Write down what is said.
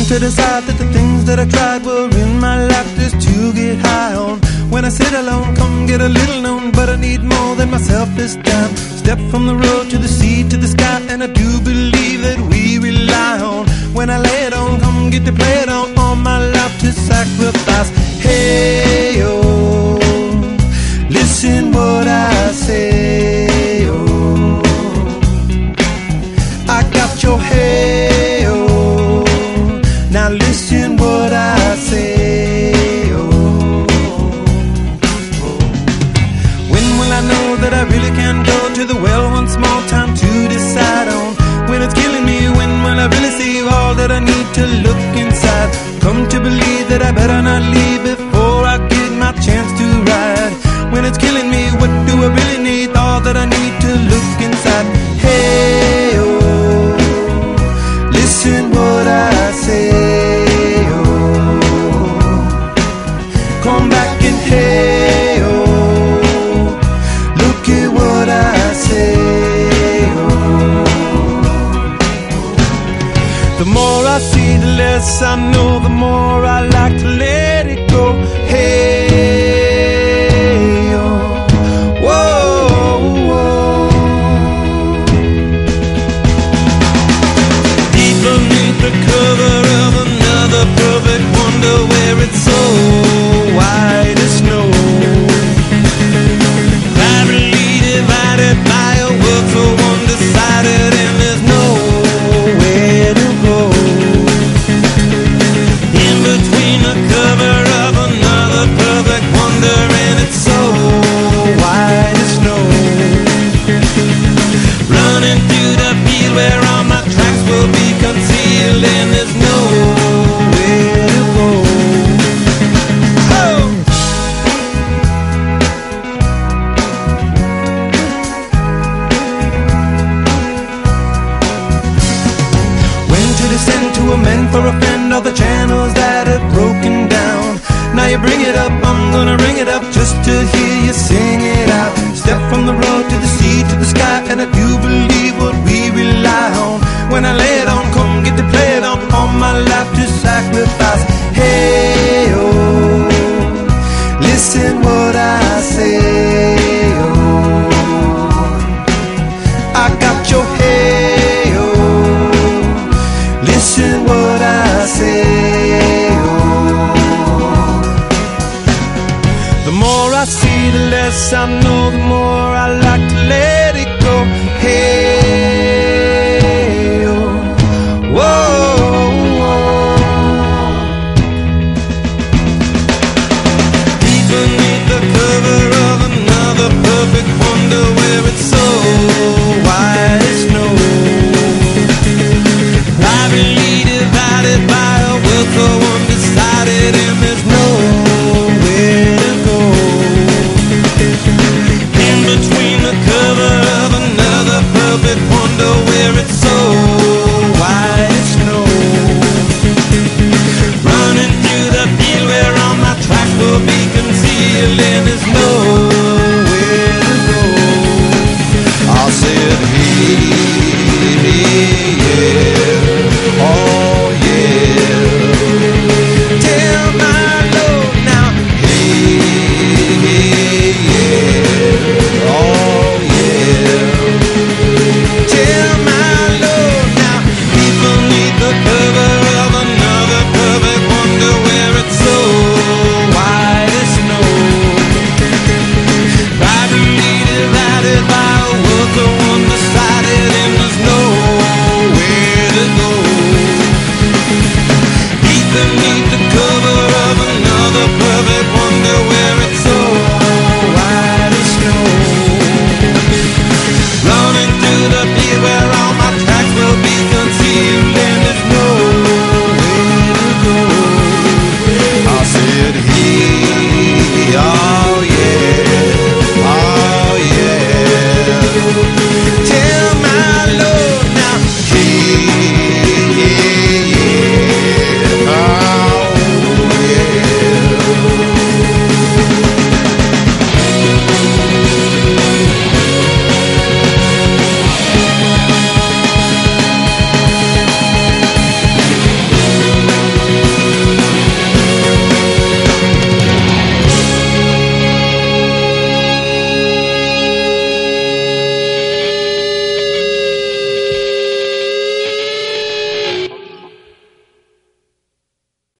to decide that the things that I tried were in my life just to get high on. When I sit alone, come get a little known, but I need more than myself this time. Step from the road to the sea to the sky, and I do believe that we rely on. When I lay it on, come get to play it on, all my life to sacrifice. Hey, oh, listen what I say, oh, I got your hey, oh, now listen what I say, oh, when will I know that I really can go to the well one small time to decide on? When it's killing me, when will I really see all that I need to look inside? Come to believe that I better not leave before I get my chance to ride. When it's killing me, what do I really need? All that I need to look inside. Hey, oh, listen what I say, oh, come back and hey, oh, look at what I say, oh. The more I see, the less I know, the more I like to let it go. Hey, oh, whoa, whoa. Deep beneath the cover of another perfect wonder, where it's so white as snow, privately divided by a world so undecided, and there's nowhere to go. In between the cover of another perfect wonder, and it's so white as snow, running through the field where all my tracks will be concealed, and there's nowhere to go. Oh! When to descend to amend for a friend all the channels that have broken down. Now you bring it up, I'm gonna ring it up just to hear you sing it out. Step from the road to the sea to the sky, and I do believe what we rely on. When I lay it on, come get to play it on, all my life to sacrifice. Hey, oh, listen what I say, oh, I got your hey, oh, listen what I say, oh. The more I see, the less I know, the more I like to let it go. Hey, oh, whoa, whoa. Deep beneath the cover of another perfect wonder, where it's so white as snow, privately divided by a world so undecided, and there's nowhere to go. In between the cover of another perfect wonder, where it's